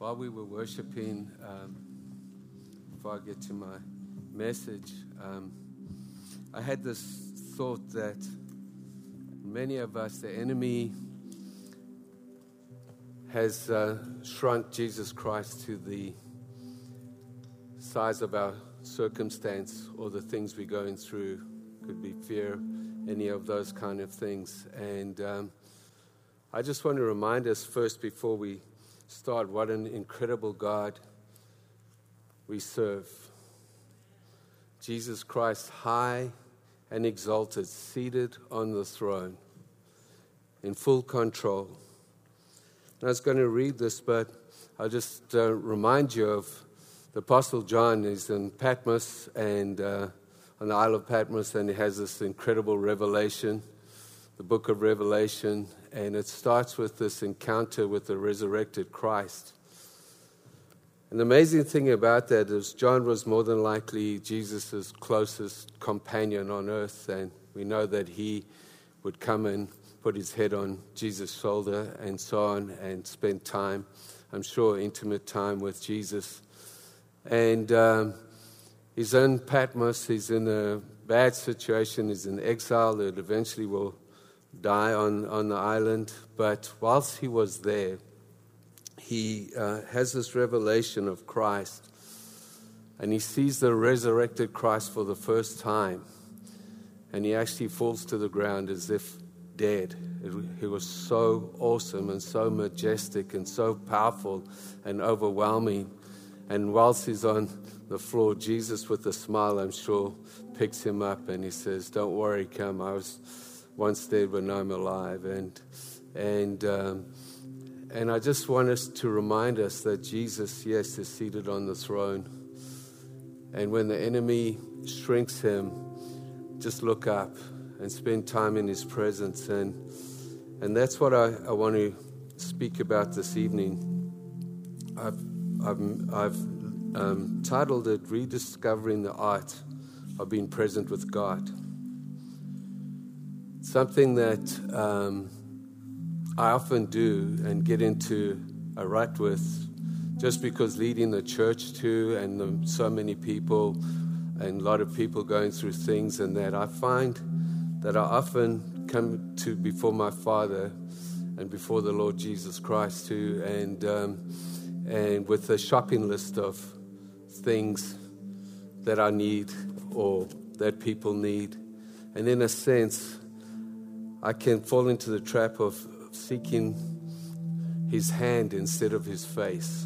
While we were worshiping, before I get to my message, I had this thought that many of us, the enemy has shrunk Jesus Christ to the size of our circumstance or the things we're going through. Could be fear, any of those kind of things. And I just want to remind us first, before we start, what an incredible God we serve. Jesus Christ, high and exalted, seated on the throne, in full control. And I was going to read this, but I'll just remind you of the Apostle John. Is in Patmos, and on the Isle of Patmos, and he has this incredible revelation, the book of Revelation, and it starts with this encounter with the resurrected Christ. And the amazing thing about that is John was more than likely Jesus' closest companion on earth, and we know that he would come and put his head on Jesus' shoulder and so on, and spend time, I'm sure, intimate time with Jesus. And he's in Patmos, he's in a bad situation, he's in exile that eventually will die on the island. But whilst he was there, he has this revelation of Christ, and he sees the resurrected Christ for the first time, and he actually falls to the ground as if dead. He was so awesome and so majestic and so powerful and overwhelming. And whilst he's on the floor, Jesus, with a smile, I'm sure, picks him up and he says, "Don't worry, come. I was once dead, but now I'm alive." And I just want us to remind us that Jesus, yes, is seated on the throne. And when the enemy shrinks him, just look up and spend time in his presence. And that's what I want to speak about this evening. I've titled it "Rediscovering the Art of Being Present with God." Something that I often do and get into a rut with, just because leading the church too, and so many people and a lot of people going through things, and that I find that I often come to before my Father and before the Lord Jesus Christ too, and with a shopping list of things that I need or that people need. And in a sense, I can fall into the trap of seeking his hand instead of his face,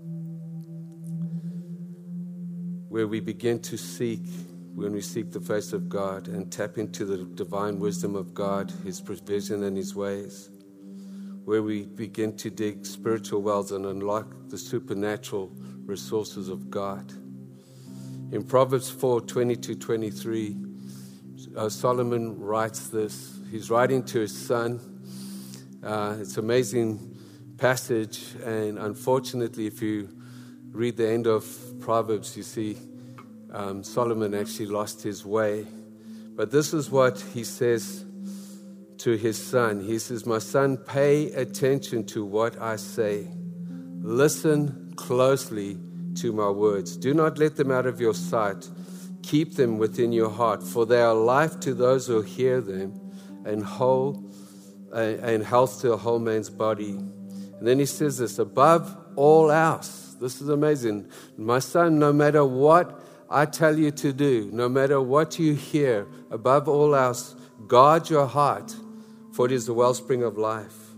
where we begin to seek, when we seek the face of God and tap into the divine wisdom of God, his provision and his ways, where we begin to dig spiritual wells and unlock the supernatural resources of God. In Proverbs 4:20-23, Solomon writes this. He's writing to his son. It's an amazing passage, and unfortunately, if you read the end of Proverbs, you see Solomon actually lost his way. But this is what he says to his son. He says, "My son, pay attention to what I say. Listen closely to my words. Do not let them out of your sight. Keep them within your heart, for they are life to those who hear them, and health to a whole man's body." And then he says this, "Above all else," this is amazing, "my son, no matter what I tell you to do, no matter what you hear, above all else, guard your heart, for it is the wellspring of life."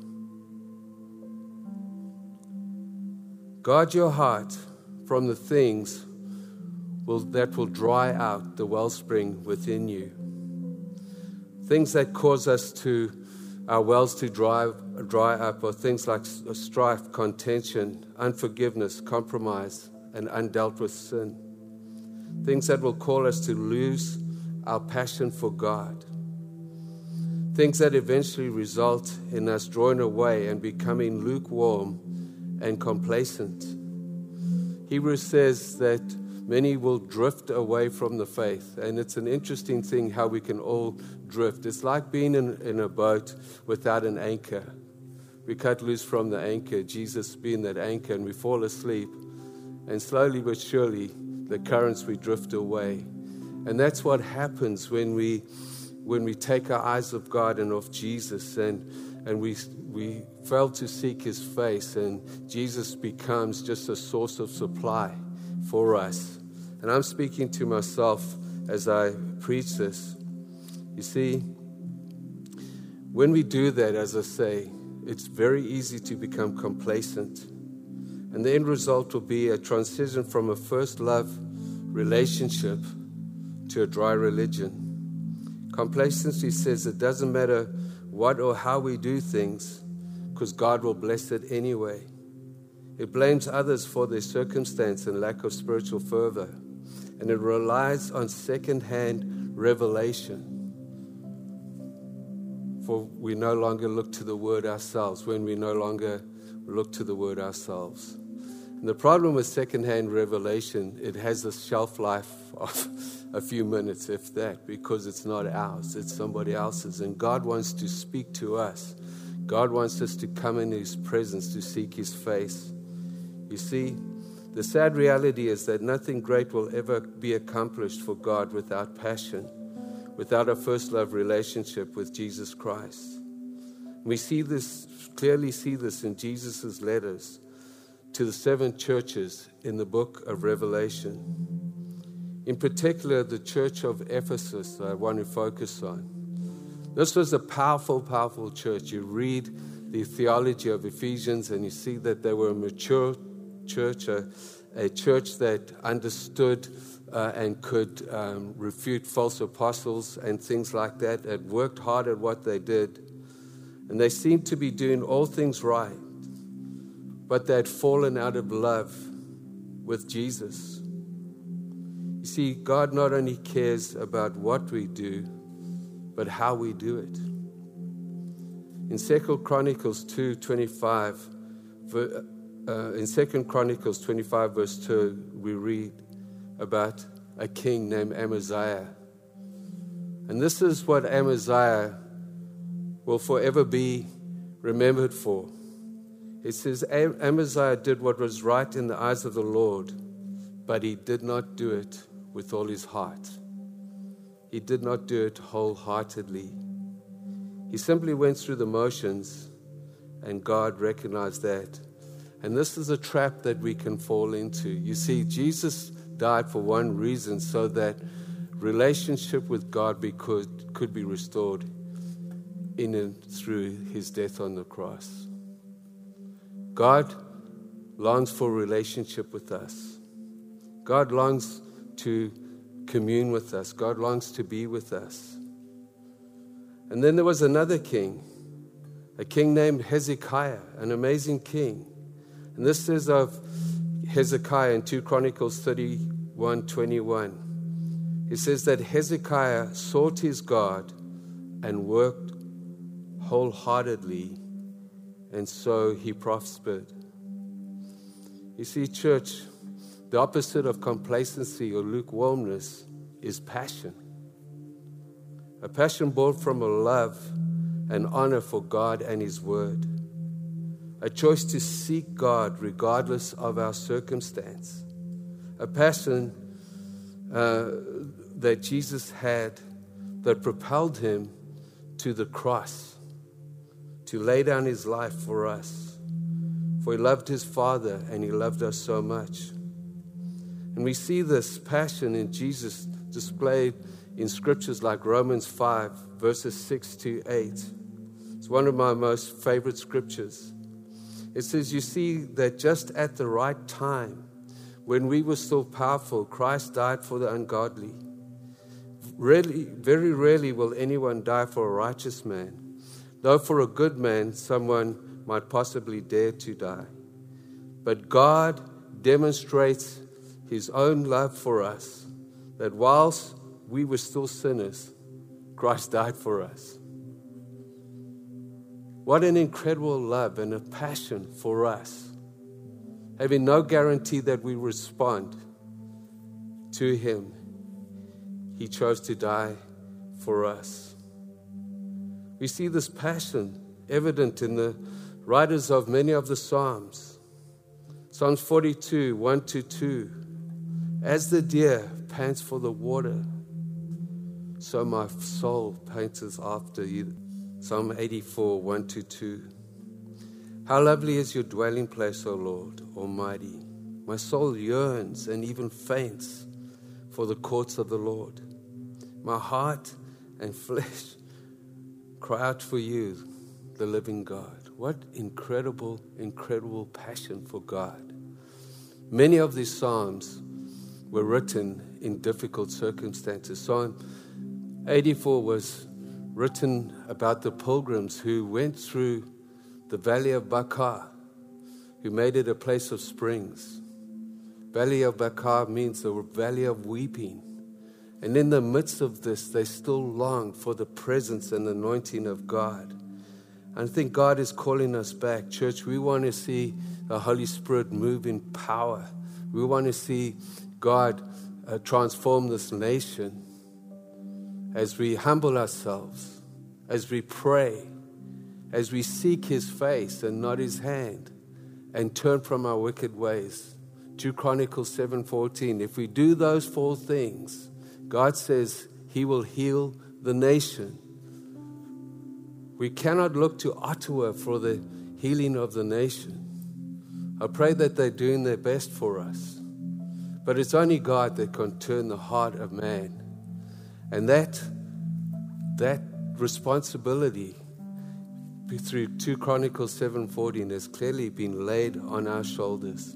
Guard your heart from the things that will dry out the wellspring within you. Things that cause our wells to dry up are things like strife, contention, unforgiveness, compromise, and undealt with sin. Things that will cause us to lose our passion for God. Things that eventually result in us drawing away and becoming lukewarm and complacent. Hebrews says that many will drift away from the faith. And it's an interesting thing how we can all drift. It's like being in a boat without an anchor. we cut loose from the anchor, Jesus being that anchor, and we fall asleep. And slowly but surely, the currents, we drift away. And that's what happens when we take our eyes off God and off Jesus, and we fail to seek His face, and Jesus becomes just a source of supply for us. And I'm speaking to myself as I preach this. You see, when we do that, as I say, it's very easy to become complacent. And the end result will be a transition from a first love relationship to a dry religion. Complacency says it doesn't matter what or how we do things, because God will bless it anyway. It blames others for their circumstance and lack of spiritual fervor, and it relies on second-hand revelation. For we no longer look to the Word ourselves, when we no longer look to the Word ourselves. And the problem with second-hand revelation, it has a shelf life of a few minutes, if that, because it's not ours, it's somebody else's. And God wants to speak to us. God wants us to come in His presence, to seek His face. You see, the sad reality is that nothing great will ever be accomplished for God without passion, without a first love relationship with Jesus Christ. We clearly see this in Jesus' letters to the 7 churches in the book of Revelation. In particular, the church of Ephesus, I want to focus on. This was a powerful, powerful church. You read the theology of Ephesians and you see that they were a mature church, a church that understood and could refute false apostles and things like that, that worked hard at what they did. And they seemed to be doing all things right, but they had fallen out of love with Jesus. You see, God not only cares about what we do, but how we do it. In 2 Chronicles 25 verse 2, we read about a king named Amaziah. And this is what Amaziah will forever be remembered for. It says, Amaziah did what was right in the eyes of the Lord, but he did not do it with all his heart. He did not do it wholeheartedly. He simply went through the motions, and God recognized that. And this is a trap that we can fall into. You see, Jesus died for one reason, so that relationship with God could be restored in and through His death on the cross. God longs for relationship with us. God longs to commune with us. God longs to be with us. And then there was another king, a king named Hezekiah, an amazing king. And this says of Hezekiah in 2 Chronicles 31:21. It says that Hezekiah sought his God and worked wholeheartedly, and so he prospered. You see, church, the opposite of complacency or lukewarmness is passion. A passion born from a love and honor for God and His Word. A choice to seek God regardless of our circumstance. A passion that Jesus had that propelled Him to the cross, to lay down His life for us. For He loved His Father and He loved us so much. And we see this passion in Jesus displayed in scriptures like Romans 5, verses 6 to 8. It's one of my most favorite scriptures. It says, you see that just at the right time, when we were still powerful, Christ died for the ungodly. Very rarely will anyone die for a righteous man, though for a good man, someone might possibly dare to die. But God demonstrates His own love for us, that whilst we were still sinners, Christ died for us. What an incredible love and a passion for us, having no guarantee that we respond to Him. He chose to die for us. We see this passion evident in the writers of many of the Psalms. Psalms 42, 1-2. As the deer pants for the water, so my soul pants after you. Psalm 84, 1-2. How lovely is your dwelling place, O Lord Almighty. My soul yearns and even faints for the courts of the Lord. My heart and flesh cry out for you, the living God. What incredible, incredible passion for God. Many of these Psalms were written in difficult circumstances. Psalm 84 was written about the pilgrims who went through the valley of Baca, who made it a place of springs. Valley of Baca means the valley of weeping. And in the midst of this, they still longed for the presence and anointing of God. And I think God is calling us back. Church, we want to see the Holy Spirit move in power. We want to see God transform this nation as we humble ourselves, as we pray, as we seek His face and not His hand, and turn from our wicked ways. 2 Chronicles 7:14. If we do those 4 things, God says He will heal the nation. We cannot look to Ottawa for the healing of the nation. I pray that they're doing their best for us. But it's only God that can turn the heart of man. And that responsibility through 2 Chronicles 7:14 has clearly been laid on our shoulders.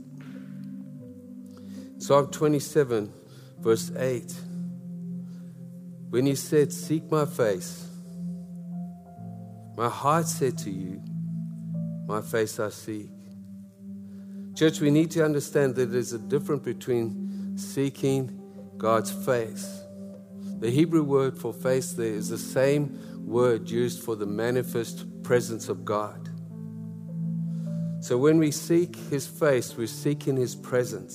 Psalm 27, verse 8. When He said, seek my face, my heart said to you, my face I seek. Church, we need to understand that there's a difference between seeking God's face. The Hebrew word for face there is the same word used for the manifest presence of God. So when we seek His face, we're seeking His presence.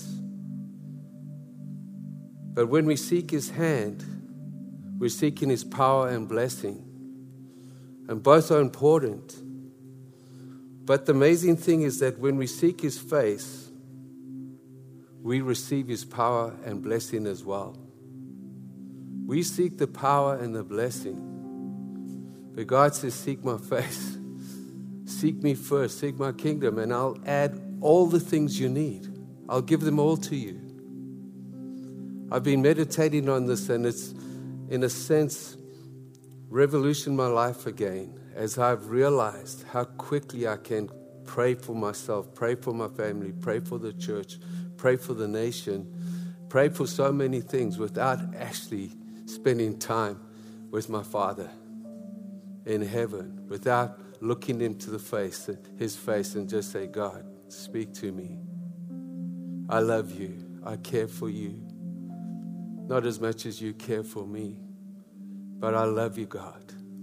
But when we seek His hand, we're seeking His power and blessing. And both are important. But the amazing thing is that when we seek His face, we receive His power and blessing as well. We seek the power and the blessing. But God says, seek my face. Seek me first. Seek my kingdom. And I'll add all the things you need. I'll give them all to you. I've been meditating on this, and it's, in a sense, revolutionized my life again as I've realized how quickly I can pray for myself, pray for my family, pray for the church, pray for the nation, pray for so many things without actually spending time with my Father in heaven, without looking into His face and just say, God, speak to me. I love you. I care for you. Not as much as you care for me, but I love you, God.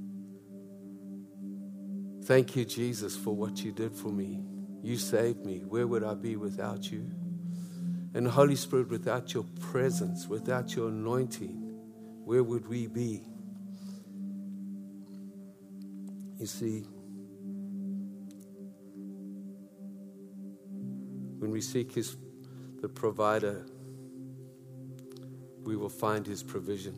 Thank you, Jesus, for what you did for me. You saved me. Where would I be without you? And Holy Spirit, without your presence, without your anointing, where would we be? You see, when we seek the provider, we will find His provision.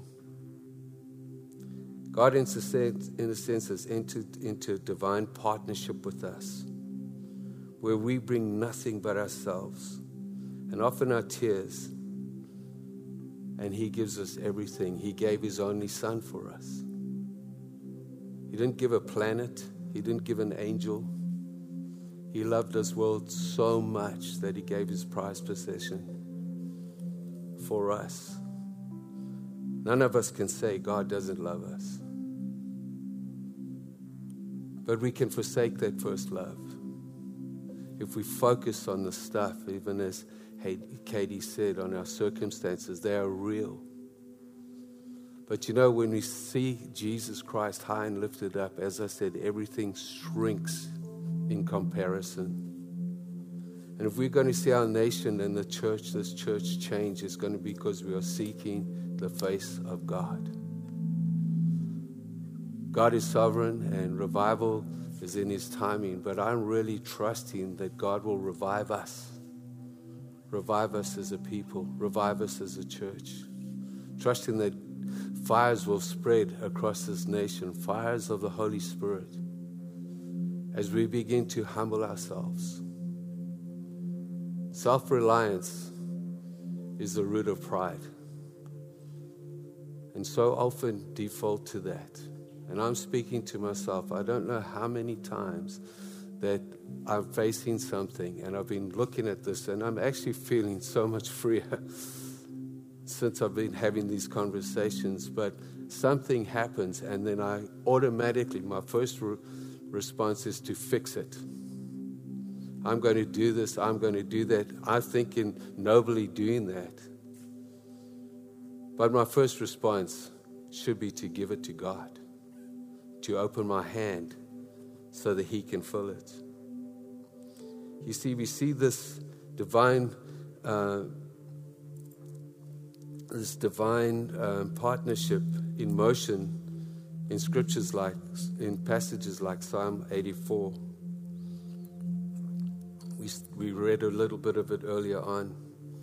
God, in a sense, has entered into a divine partnership with us, where we bring nothing but ourselves, and often our tears, and He gives us everything. He gave His only Son for us. He didn't give a planet. He didn't give an angel. He loved this world so much that He gave His prized possession for us. None of us can say God doesn't love us. But we can forsake that first love if we focus on the stuff, even as Katie said, on our circumstances. They are real. But you know, when we see Jesus Christ high and lifted up, as I said, everything shrinks in comparison. And if we're going to see our nation and this church change, it's going to be because we are seeking the face of God. God is sovereign and revival is in His timing, but I'm really trusting that God will revive us. Revive us as a people. Revive us as a church. Trusting that fires will spread across this nation, fires of the Holy Spirit, as we begin to humble ourselves. Self-reliance is the root of pride. And so often default to that. And I'm speaking to myself. I don't know how many times that I'm facing something and I've been looking at this and I'm actually feeling so much freer since I've been having these conversations. But something happens and then I automatically, my first response is to fix it. I'm going to do this, I'm going to do that. I'm thinking nobly doing that. But my first response should be to give it to God, to open my hand so that He can fill it. You see, we see this divine partnership in motion in scriptures like, in passages like Psalm 84. We read a little bit of it earlier on.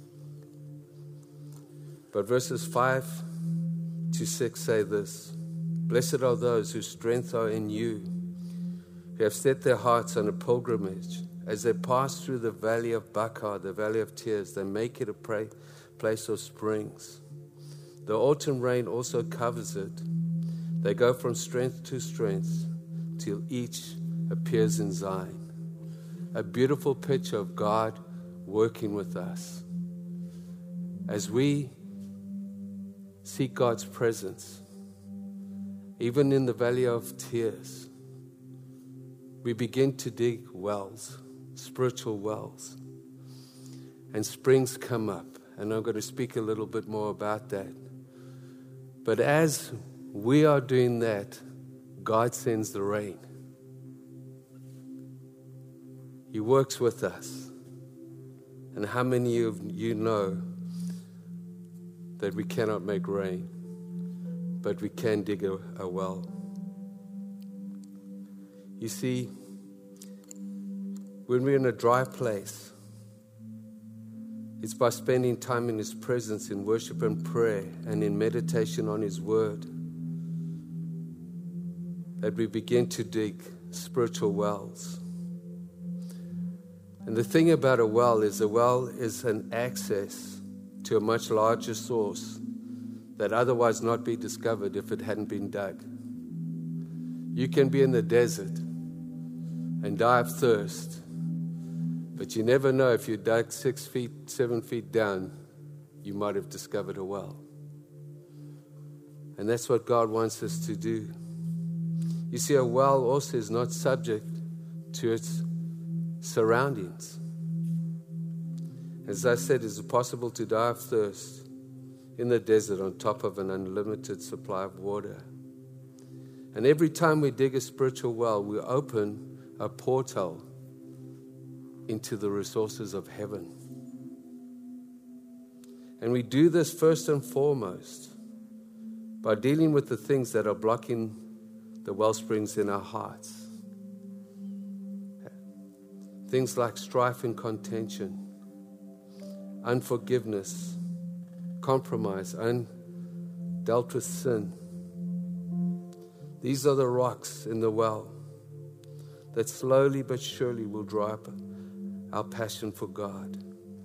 But verses 5 to 6 say this: Blessed are those whose strength are in you, who have set their hearts on a pilgrimage. As they pass through the valley of Baca, the valley of tears, they make it a place of springs. The autumn rain also covers it. They go from strength to strength till each appears in Zion. A beautiful picture of God working with us. As we seek God's presence, even in the valley of tears, we begin to dig wells, spiritual wells, and springs come up. And I'm going to speak a little bit more about that. But as we are doing that, God sends the rain. He works with us. And how many of you know that we cannot make rain, but we can dig a well? You see, when we're in a dry place, it's by spending time in His presence, in worship and prayer, and in meditation on His Word, that we begin to dig spiritual wells. And the thing about a well is an access to a much larger source that otherwise not be discovered if it hadn't been dug. You can be in the desert and die of thirst, but you never know, if you dug 6 feet, 7 feet down, you might have discovered a well. And that's what God wants us to do. You see, a well also is not subject to its surroundings. As I said, it's possible to die of thirst in the desert on top of an unlimited supply of water. And every time we dig a spiritual well, we open a portal into the resources of heaven. And we do this first and foremost by dealing with the things that are blocking the well springs in our hearts. Things like strife and contention, unforgiveness, compromise, undealt with sin. These are the rocks in the well that slowly but surely will dry up our passion for God.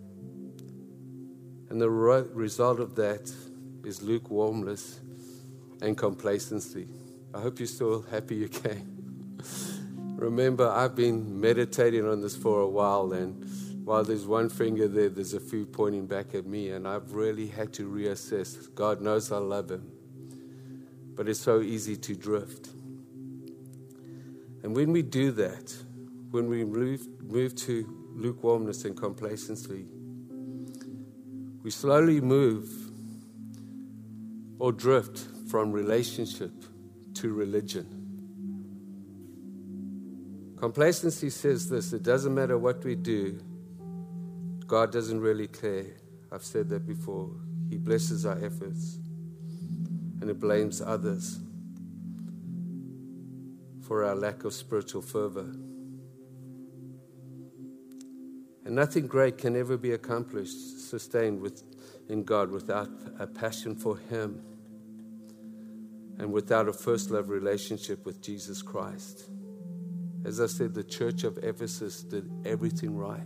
And the result of that is lukewarmness and complacency. I hope you're still happy you came. Remember, I've been meditating on this for a while, and while there's one finger there, there's a few pointing back at me, and I've really had to reassess. God knows I love Him, but it's so easy to drift. And when we do that, when we move to lukewarmness and complacency, we slowly move or drift from relationship to religion. Complacency says this: it doesn't matter what we do, God doesn't really care. I've said that before. He blesses our efforts and He blames others. for our lack of spiritual fervor. And nothing great can ever be accomplished, sustained in God without a passion for Him and without a first love relationship with Jesus Christ. As I said, the church of Ephesus did everything right.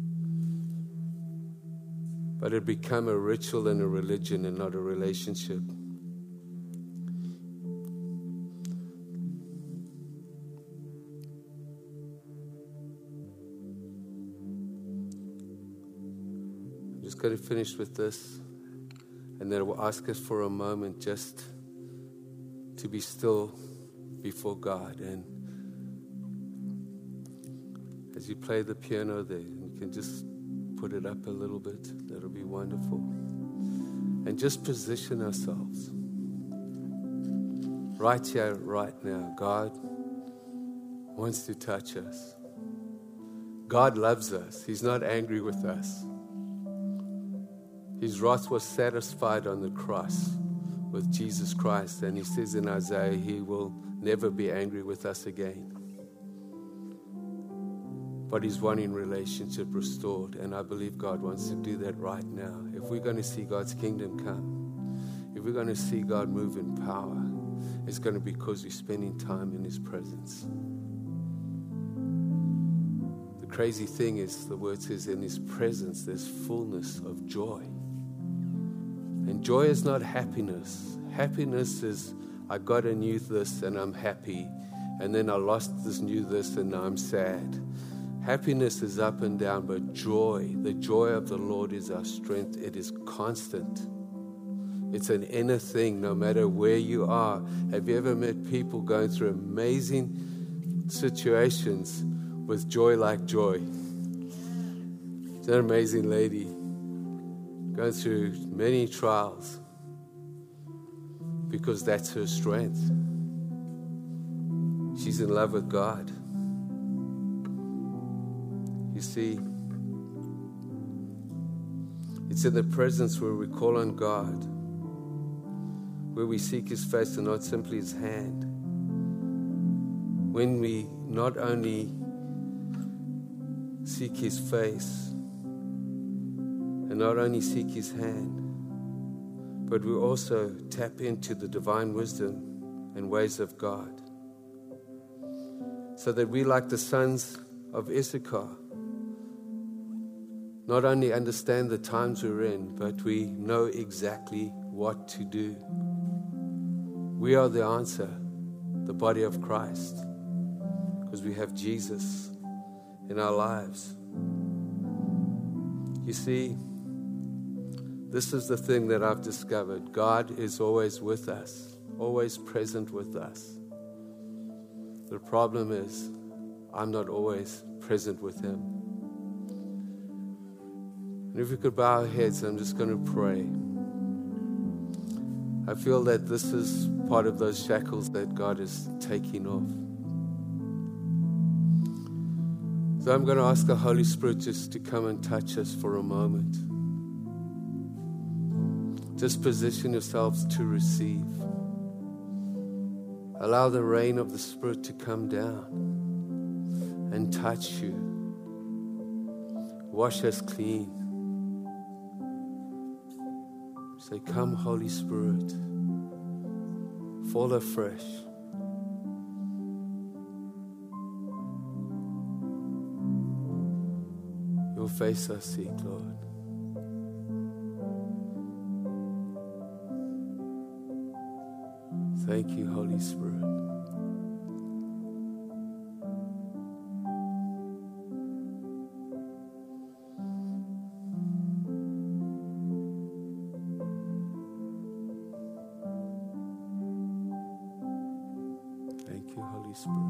But it became a ritual and a religion and not a relationship. I'm just going to finish with this, and then I will ask us for a moment just to be still before God. And as you play the piano there, you can just put it up a little bit. That'll be wonderful. And just position ourselves right here, right now. God wants to touch us. God loves us. He's not angry with us. His wrath was satisfied on the cross with Jesus Christ. And He says in Isaiah, He will never be angry with us again. But He's wanting relationship restored. And I believe God wants to do that right now. If we're going to see God's kingdom come, if we're going to see God move in power, it's going to be because we're spending time in His presence. The crazy thing is, the word says in His presence there's fullness of joy. And joy is not happiness. Happiness is, I got a new this and I'm happy. And then I lost this new this and now I'm sad. Happiness is up and down, but joy, the joy of the Lord is our strength. It is constant. It's an inner thing, no matter where you are. Have you ever met people going through amazing situations with joy like joy? She's an amazing lady, going through many trials because that's her strength. She's in love with God. You see, it's in the presence where we call on God, where we seek His face and not simply His hand. When we not only seek His face and not only seek His hand, but we also tap into the divine wisdom and ways of God, so that we, like the sons of Issachar, not only understand the times we're in, but we know exactly what to do. We are the answer, the body of Christ, because we have Jesus in our lives. You see, this is the thing that I've discovered. God is always with us, always present with us. The problem is, I'm not always present with Him. And if we could bow our heads, I'm just going to pray. I feel that this is part of those shackles that God is taking off. So I'm going to ask the Holy Spirit just to come and touch us for a moment. Just position yourselves to receive. Allow the rain of the Spirit to come down and touch you. Wash us clean. Say, come, Holy Spirit, fall afresh. Your face I seek, Lord. Thank you, Holy Spirit. Thank you, Holy Spirit.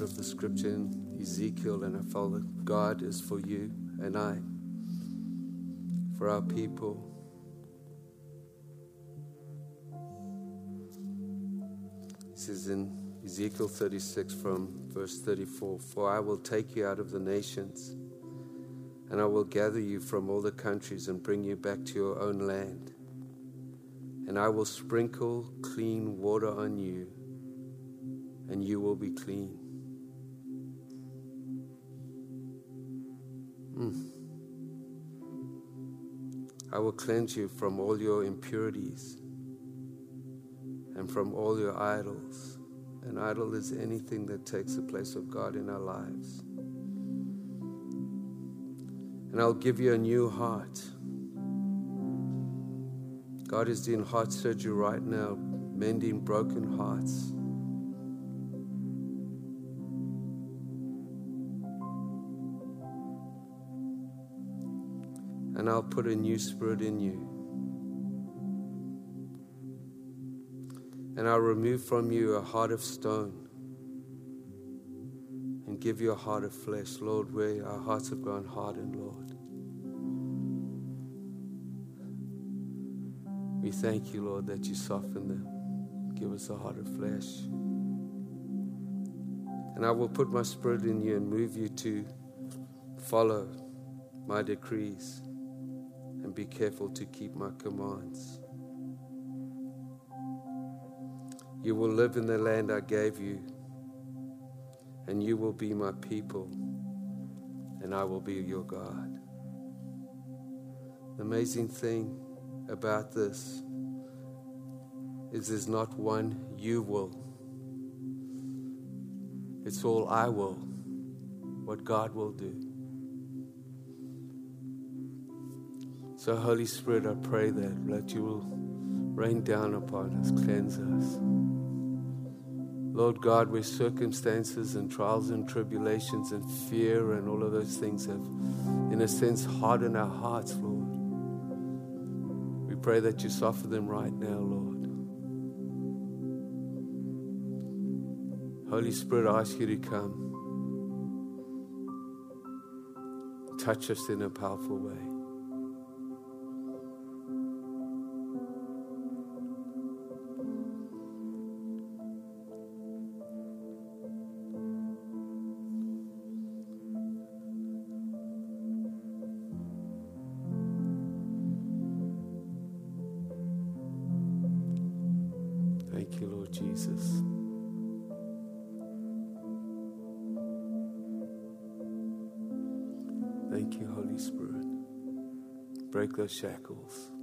thought of the scripture in Ezekiel, and I felt that God is for you and I, for our people. It says in Ezekiel 36 from verse 34, "For I will take you out of the nations, and I will gather you from all the countries and bring you back to your own land. And I will sprinkle clean water on you, and you will be clean." I will cleanse you from all your impurities and from all your idols. An idol is anything that takes the place of God in our lives. And I'll give you a new heart. God is doing heart surgery right now, mending broken hearts. And I'll put a new spirit in you. And I'll remove from you a heart of stone and give you a heart of flesh. Lord, where our hearts have gone hardened, Lord, we thank you, Lord, that you soften them. Give us a heart of flesh. And I will put my spirit in you and move you to follow my decrees and be careful to keep my commands. You will live in the land I gave you, and you will be my people, and I will be your God. The amazing thing about this is there's not one you will. It's all I will, what God will do. So Holy Spirit, I pray that you will rain down upon us, cleanse us. Lord God, where circumstances and trials and tribulations and fear and all of those things have, in a sense, hardened our hearts, Lord, we pray that you soften them right now, Lord. Holy Spirit, I ask you to come. Touch us in a powerful way. Thank you, Lord Jesus. Thank you, Holy Spirit. Break those shackles.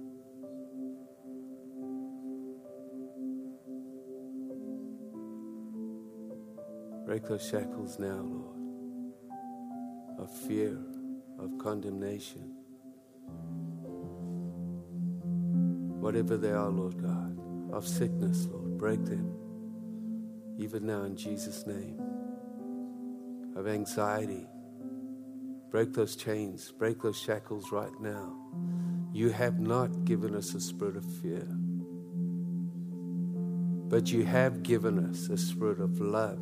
Break those shackles now, Lord, of fear, of condemnation. Whatever they are, Lord God, of sickness, Lord, break them, even now in Jesus' name. Of anxiety, break those chains, break those shackles right now. You have not given us a spirit of fear, but you have given us a spirit of love,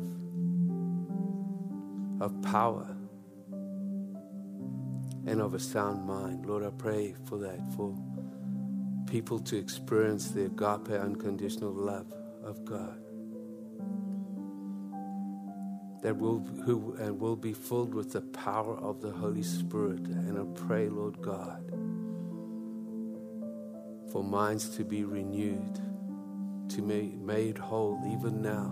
of power, and of a sound mind. Lord, I pray for that, for people to experience the agape, unconditional love of God, that will be filled with the power of the Holy Spirit. And I pray, Lord God, for minds to be renewed, to be made whole even now,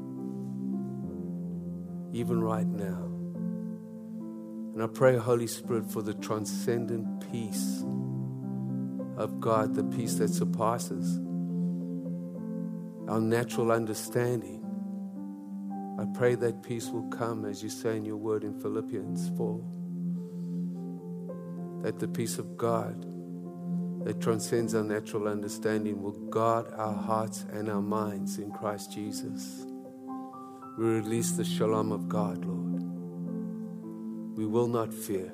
even right now. And I pray, Holy Spirit, for the transcendent peace of God, the peace that surpasses our natural understanding. I pray that peace will come, as you say in your word in Philippians 4, that the peace of God that transcends our natural understanding will guard our hearts and our minds in Christ Jesus. We release the shalom of God, Lord. We will not fear.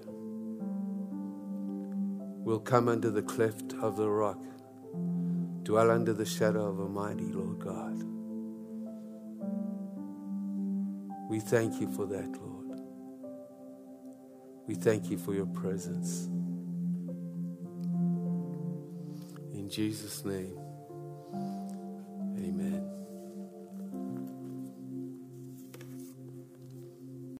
We'll come under the cleft of the rock, dwell under the shadow of Almighty, Lord God. We thank you for that, Lord. We thank you for your presence. In Jesus' name.